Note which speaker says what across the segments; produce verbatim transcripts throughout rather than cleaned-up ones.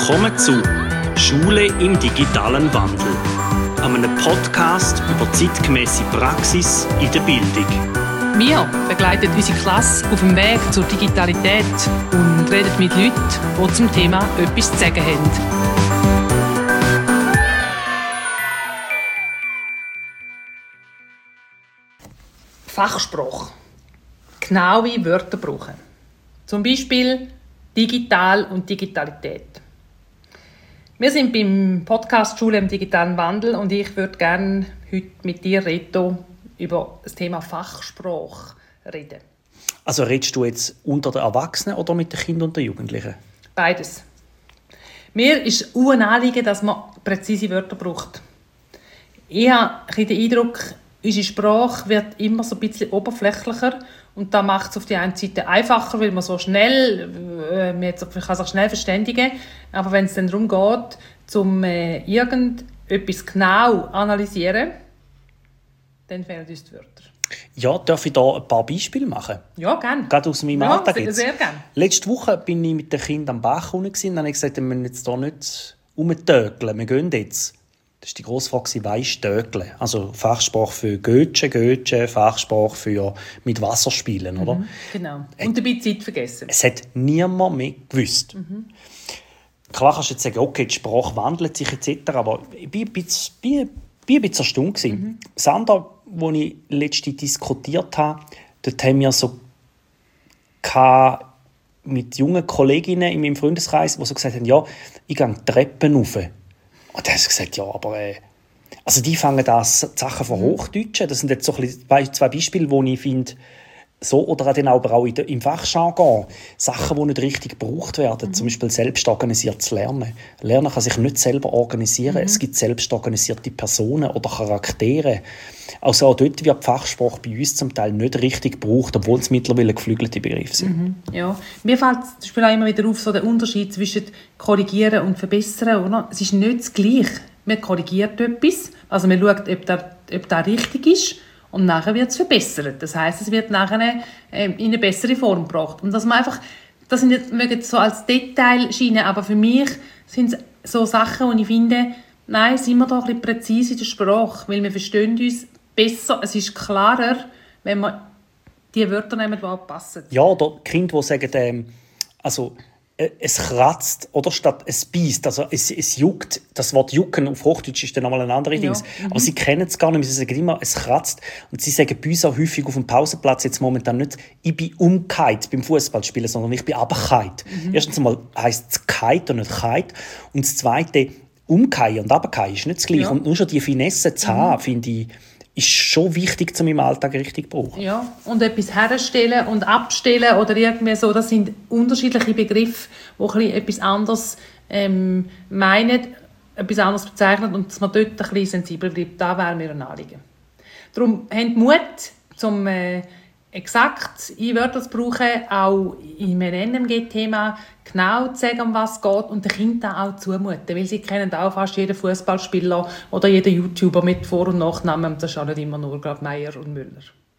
Speaker 1: Willkommen zu «Schule im digitalen Wandel», einem Podcast über zeitgemäße Praxis in der Bildung.
Speaker 2: Wir begleiten unsere Klasse auf dem Weg zur Digitalität und reden mit Leuten, die zum Thema etwas zu sagen haben. Fachsprache. Genaue Wörter brauchen. Zum Beispiel digital und Digitalität. Wir sind beim Podcast «Schule im digitalen Wandel» und ich würde gerne heute mit dir, Reto, über das Thema Fachsprache reden.
Speaker 3: Also redest du jetzt unter den Erwachsenen oder mit den Kindern und den Jugendlichen?
Speaker 2: Beides. Mir ist ein Anliegen, dass man präzise Wörter braucht. Ich habe den Eindruck, unsere Sprache wird immer so ein bisschen oberflächlicher und da macht es auf die eine Seite einfacher, weil man so schnell, äh, man kann sich schnell verständigen, aber wenn es dann darum geht, um äh, irgendetwas genau analysieren, dann fehlen uns die Wörter.
Speaker 3: Ja, darf ich da ein paar Beispiele machen?
Speaker 2: Ja, gerne.
Speaker 3: Gerade aus meinem
Speaker 2: ja,
Speaker 3: Alltag
Speaker 2: sehr,
Speaker 3: jetzt.
Speaker 2: sehr gerne.
Speaker 3: Letzte Woche bin ich mit den Kindern am Bach unten und habe gesagt, wir müssen jetzt hier nicht rumtökeln, wir gehen jetzt. Das war die grosse Frage, «Weisst tökeln?» Also Fachsprache für Götschen, Götschen, Fachsprache für mit Wasser spielen, oder?
Speaker 2: Mhm, genau. Und dabei Zeit vergessen.
Speaker 3: Es hat niemand mehr gewusst. Mhm. Klar kannst du jetzt sagen, okay, die Sprache wandelt sich et cetera, aber ich war ein bisschen, bin, bin ein bisschen erstaunt. Mhm. Das andere, das ich letztens diskutiert habe, dort haben wir so mit jungen Kolleginnen in meinem Freundeskreis, die so gesagt haben, ja, ich gehe die Treppen rauf. Und dann haben sie gesagt, ja, aber äh, also die fangen das Sachen von Hochdeutschen. Das sind jetzt so ein bisschen zwei Beispiele, wo ich finde, so oder dann aber auch in der, im Fachjargon Sachen, die nicht richtig gebraucht werden. Mhm. Zum Beispiel selbstorganisiertes Lernen. Lernen kann sich nicht selber organisieren. Mhm. Es gibt selbstorganisierte Personen oder Charaktere. Also auch dort wird die Fachsprache bei uns zum Teil nicht richtig gebraucht, obwohl es mittlerweile geflügelte Begriffe sind.
Speaker 2: Mhm. Ja. Mir fällt zum Beispiel auch immer wieder auf, so der Unterschied zwischen korrigieren und verbessern. Oder? Es ist nicht das Gleiche. Man korrigiert etwas, also man schaut, ob das, ob das richtig ist, und nachher wird es verbessert. Das heisst, es wird nachher äh, in eine bessere Form gebracht. Und dass man einfach, das sind jetzt, mögen so als Detail scheinen, aber für mich sind es so Sachen, wo ich finde, nein, sind wir doch ein bisschen präzise in der Sprache, weil wir verstehen uns besser, es ist klarer, wenn wir die Wörter nehmen, die auch passen.
Speaker 3: Ja, oder Kinder, die sagen, ähm, also äh, es kratzt oder statt es beißt, also es, es juckt. Das Wort jucken auf Hochdeutsch ist dann nochmal ein anderes Ding. Ja. Mhm. Aber sie kennen es gar nicht mehr. Sie sagen immer, es kratzt. Und sie sagen bei uns auch häufig auf dem Pausenplatz jetzt momentan nicht, ich bin umgekehrt beim Fußballspielen, sondern ich bin runtergekehrt. Mhm. Erstens einmal heisst es «kite» und nicht «kite». Und das Zweite, umkehren und runterkehren ist nicht das Gleiche. Ja. Und nur schon die Finesse zu haben, mhm. finde ich, ist schon wichtig, um im Alltag richtig zu brauchen.
Speaker 2: Ja, und etwas herstellen und abstellen oder irgendwie so, das sind unterschiedliche Begriffe, die etwas anderes ähm, meinen, etwas anderes bezeichnen und dass man dort ein bisschen sensibel bleibt. Da wäre mir ein Anliegen. Darum habt Mut, um äh, exakt Wörter zu brauchen, auch in einem N M G-Thema genau zu sagen, um was es geht und den Kindern auch zumuten. Weil sie kennen auch fast jeden Fußballspieler oder jeden YouTuber mit Vor- und Nachnamen. Das ist auch nicht immer nur gerade Meier und Müller.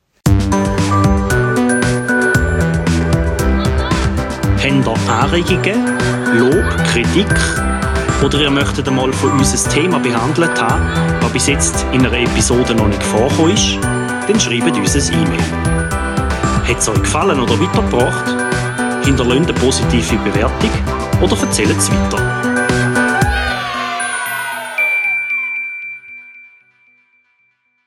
Speaker 1: Habt ihr Anregungen, Lob, Kritik oder ihr möchtet einmal von uns ein Thema behandelt haben, das bis jetzt in einer Episode noch nicht vorgekommen ist, dann schreibt uns ein E-Mail. Hat es euch gefallen oder weitergebracht? Hinterlasst eine positive Bewertung oder erzählt es weiter.